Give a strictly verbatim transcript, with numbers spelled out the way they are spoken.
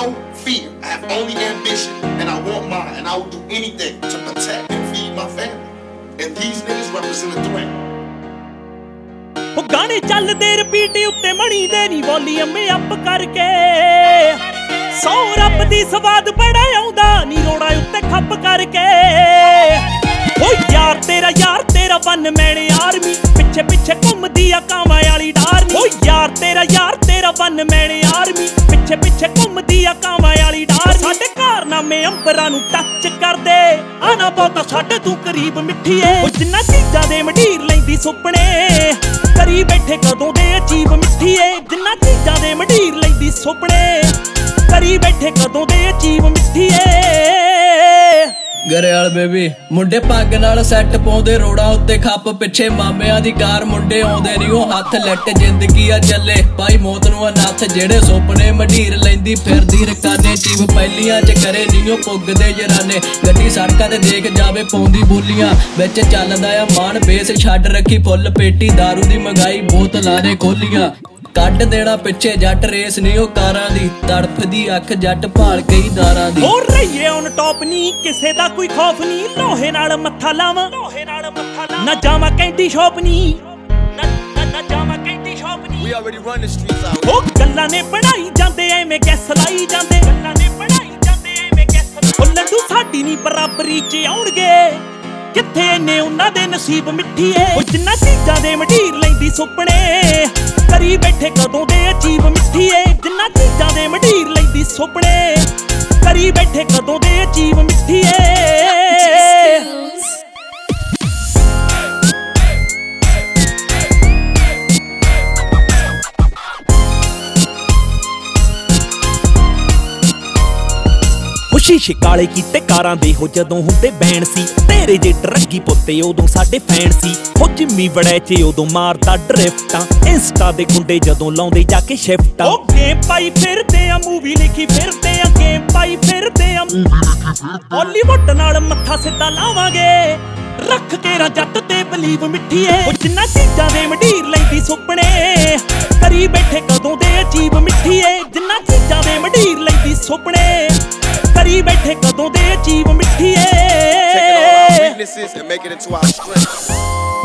fear. I have only ambition, and I want mine, and I will do anything to protect and feed my family. And these niggas represent a threat. ਉਹ ਗਾਣੇ ਚੱਲਦੇ repeat ਉੱਤੇ ਮਣੀ ਦੇ ਨੀ volume up ਕਰਕੇ ਸੌ ਰੱਬ ਦੀ ਸਵਾਦ ਬੜਾ ਆਉਂਦਾ ਨੀ ਰੋੜਾ ਉੱਤੇ ਖੱਪ ਕਰਕੇ ਓ ਯਾਰ ਤੇਰਾ ਯਾਰ ਤੇਰਾ ਵਨ ਮੈਨ ਆਰਮੀ ਪਿੱਛੇ ਪਿੱਛੇ ਘੁੰਮਦੀ ਆ ਕਾਵਾਂ ਵਾਲੀ ਡਾਰ ਓ ਯਾਰ ਤੇਰਾ ਯਾਰ ਤੇਰਾ ਵਨ ਮੈਨ ਆਰਮੀ ਪਿੱਛੇ ਪਿੱਛੇ ਘੁੰਮਦੀ ਆ ਕਾਵਾਂ ਵਾਲੀ ਡਾਰ ਸਾਡੇ ਕਾਰਨਾਮੇ ਅੰਬਰਾਂ ਨੂੰ ਟੱਚ ਕਰਦੇ ਆ ਨਾ ਬਹੁਤਾ ਸਾਡੇ ਤੂੰ ਕਰੀਬ ਮਿੱਠੀਏ ਓ ਜਿੰਨਾ ਚੀਜ਼ਾਂ ਦੇ ਮੰਡੀਰ ਲੈਂਦੀ ਸੁਪਨੇ ਕਰੀ ਬੈਠੇ ਕਦੋਂ ਦੇ ਅਜੀਬ ਮਿੱਠੀਏ ਜਿੰਨਾ ਚੀਜ਼ਾਂ ਦੇ ਮੰਡੀਰ ਲੈਂਦੀ ਸੁਪਨੇ ਕਰੀ ਬੈਠੇ ਕਦੋਂ ਦੇ ਅਜੀਬ ਮਿੱਠੀਏ ਗਰੇਵਾਲ ਬੇਬੀ ਮੁੰਡੇ ਪੱਗ ਨਾਲ ਸੈੱਟ ਪਾਉਂਦੇ ਰੋੜਾ ਉੱਤੇ ਖੱਪ ਪਿੱਛੇ ਮਾਮਿਆਂ ਦੀ ਕਾਰ ਮੁੰਡੇ ਆਉਂਦੇ ਨੀ ਉਹ ਹੱਥ ਲੱਟ ਜ਼ਿੰਦਗੀ ਆ ਚੱਲੇ ਭਾਈ ਮੌਤ ਨੂੰ ਆ ਨੱਥ ਜਿਹੜੇ ਸੁਪਨੇ ਮੰਡੀਰ ਲੈਂਦੀ ਫਿਰਦੀ ਰਕਾਨੇ ਚੀਵ ਪਹਿਲੀਆਂ ਚ ਕਰੇ ਨੀ ਉਹ ਪੁੱਗਦੇ ਜਰਾਨੇ ਗੱਡੀ ਸੜਕਾਂ ਤੇ ਦੇਖ ਜਾਵੇ ਪਾਉਂਦੀ ਬੋਲੀਆਂ ਵਿੱਚ ਚੱਲਦਾ ਆ ਮਾਨ ਬੇਸ ਛੱਡ ਰੱਖੀ ਫੁੱਲ ਪੇਟੀ ਦਾਰੂ ਦੀ ਮੰਗਾਈ ਬੋਤਲਾਂ ਨੇ ਖੋਲੀਆਂ ਕੱਢ ਦੇਣਾ ਪਿੱਛੇ ਜੱਟ ਰੇਸ ਨੀ ਉਹ ਕਾਰਾਂ ਦੀ ਤੜਫਦੀ ਅੱਖ ਜੱਟ ਭਾਲ ਕਈ ਦਾਰਾਂ ਦੀ ਹੋਰ ਰਹੀਏ ਔਨ ਟੌਪ ਨੀ ਕਿਸੇ ਦਾ ਕੋਈ ਖੌਫ ਨੀ ਲੋਹੇ ਨਾਲ ਮੱਥਾ ਲਾਵਾਂ ਲੋਹੇ ਨਾਲ ਮੱਥਾ ਲਾਵਾਂ ਨਾ ਜਾਵਾਂ ਕੈਂਡੀ ਸ਼ੌਪ ਨੀ ਨਾ ਨਾ ਜਾਵਾਂ ਕੈਂਡੀ ਸ਼ੌਪ ਨੀ We already run the streets out. ਉਹ ਗੱਲਾਂ ਨੇ ਬਣਾਈ ਜਾਂਦੇ ਐਵੇਂ ਕੈਸ ਲਾਈ ਜਾਂਦੇ ਗੱਲਾਂ ਨੇ ਬਣਾਈ ਜਾਂਦੇ ਐਵੇਂ ਕੈਸ ਲਾਈ ਉਹ ਲੰਡੂ ਸਾਡੀ ਨੀ ਬਰਾਬਰੀ ਚ ਆਉਣਗੇ ਕਿੱਥੇ ਨੇ ਉਹਨਾਂ ਦੇ ਨਸੀਬ ਮਿੱਠੀਏ ਉਹ ਜਿੰਨਾ ਚੀਜ਼ਾਂ ਦੇ ਮੰਡੀਰ ਲੈਂਦੀ ਸੁਪਨੇ ਕਰੀ ਬੈਠੇ ਕਦੋਂ ਦੇ ਅਜੀਬ ਮਿੱਠੀਏ ਜਿੰਨਾ ਚੀਜ਼ਾਂ ਦੇ ਮੰਡੀਰ ਲੈਂਦੀ ਸੁਪਨੇ ਕਰੀ ਬੈਠੇ ਕਦੋਂ ਦੇ ਅਜੀਬ ਮਿੱਠੀਏ ਸ਼ੀਸ਼ੇ ਕਾਲੇ ਕੀਤੇ ਕਾਰਾਂ ਦੇ ਹੋ ਜਦੋਂ ਹੁੰਦੇ ਬੈਣ ਸੀ ਤੇਰੇ ਜੇ ਡਰੱਗੀ ਪੁੱਤੇ ਉਦੋਂ ਸਾਡੇ ਫੈਨ ਸੀ ਹੋ ਜਿੰਮੀ ਵੜੈ ਚ ਉਦੋਂ ਮਾਰਦਾ ਡਰਿਫਟਾਂ ਇੰਸਟਾ ਦੇ ਗੁੰਡੇ ਜਦੋਂ ਲਾਉਂਦੇ ਜਾ ਕੇ ਸ਼ਿਫਟਾਂ ਉਹ ਗੇਮ ਪਾਈ ਫਿਰਦੇ ਆ ਮੂਵੀ ਲਿਖੀ ਫਿਰਦੇ ਆ ਗੇਮ ਪਾਈ ਫਿਰਦੇ ਆ ਹਾਲੀਵੁੱਡ ਨਾਲ ਮੱਥਾ ਸਿੱਧਾ ਲਾਵਾਂਗੇ ਰੱਖ ਕੇ ਰਾ ਜੱਟ ਤੇ ਬਲੀਵ ਮਿੱਠੀਏ ਉਹ ਜਿੰਨਾ ਚੀਜ਼ਾਂ ਦੇ ਮੰਡੀਰ ਲੈਂਦੀ ਸੁਪਨੇ ਕਰੀ ਬੈਠੇ ਕਦੋਂ ਦੇ ਅਜੀਬ ਮਿੱਠੀਏ ਜਿੰਨਾ ਚੀਜ਼ਾਂ ਦੇ ਮੰਡੀਰ ਲੈਂਦੀ ਸੁਪਨੇ ਕਰੀ ਬੈਠੇ ਕਦੋਂ ਦੇ ਅਜੀਬ ਮਿੱਠੀਏ Taking all our weaknesses and make it into our strength.